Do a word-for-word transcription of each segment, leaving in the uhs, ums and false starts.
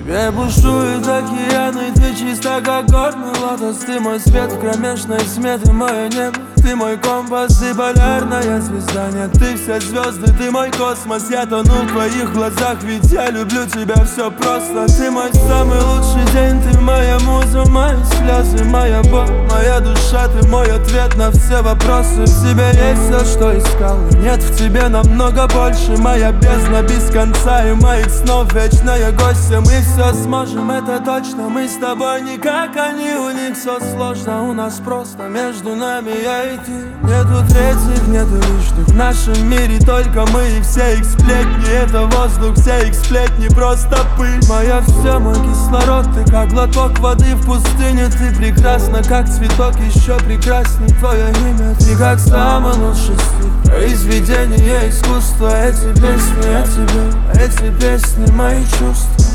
тебе бушуют океаны, ты чиста как горный лотос. Ты мой свет в кромешной тьме, ты мое небо, ты мой компас, ты полярная звезда. Нет, ты все звезды, ты мой космос. Я тону в твоих глазах, ведь я люблю тебя, все просто. Ты мой самый лучший день, ты моя муза, мои слезы, моя боль, моя душа. Ты мой ответ на все вопросы. В тебе есть все, что искал, нет в тебе намного больше. Моя бездна без конца и моих снов вечная гостья. Мы все сможем, это точно. Мы с тобой не как они, у них все сложно. У нас просто между нами я и ты. Нету третьих, нету лишних. В нашем мире только мы и все их сплетни. Это воздух, все их сплетни, просто пыль. Моя все, мой кислород, ты как глоток воды в пустыне. Ты прекрасна, как цветок, еще прекрасней твое имя. Ты как самый лучший стиль, произведение искусства. Эти песни о тебе, эти песни мои чувства.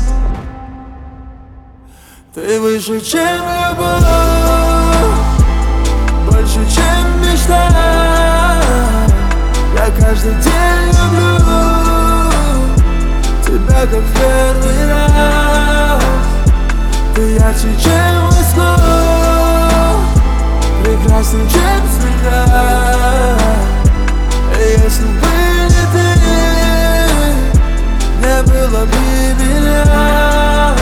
Ты выше, чем любовь, больше, чем мечта. Я каждый день люблю тебя, как в первый раз. Ты ярче, чем весна, прекрасней, чем звезда. И если бы не ты, не было бы меня.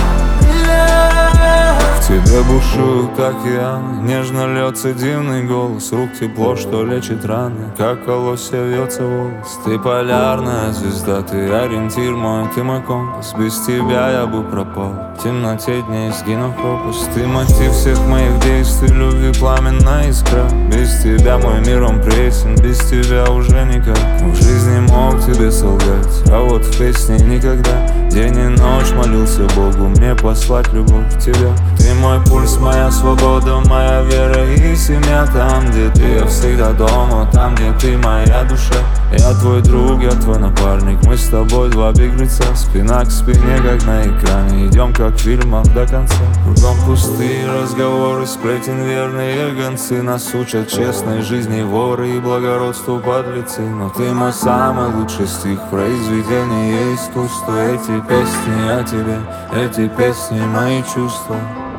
В тебе бушует океан, нежно льется дивный голос. Рук тепло, что лечит раны, как колосья вьется волос. Ты полярная звезда, ты ориентир мой, ты мой компас. Без тебя я бы пропал, в темноте дней сгинув пропасть. Ты мотив всех моих действий, любви пламенная искра. Без тебя мой мир он пресен, без тебя уже никак. В жизни мог тебе солгать, а вот в песне никогда. День и ночь молился Богу мне послать любовь в тебя. Ты мой пульс, моя свобода, моя вера и семья. Там, где ты, я всегда дома. Там, где ты, моя душа. Я твой друг, я твой напарник. Мы с тобой два беглеца, спина к спине, как на экране. Идем, как в фильмах, до конца. Кругом пустые разговоры, сплетен верные гонцы. Нас учат честной жизни воры и благородству подлецы. Но ты мой самый лучший стих, произведение искусства. Эти песни о тебе, эти песни мои чувства.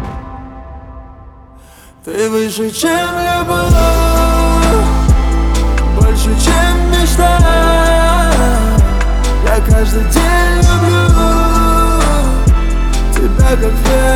Ты выше, чем любовь, больше, чем мечта. Я каждый день люблю тебя, как в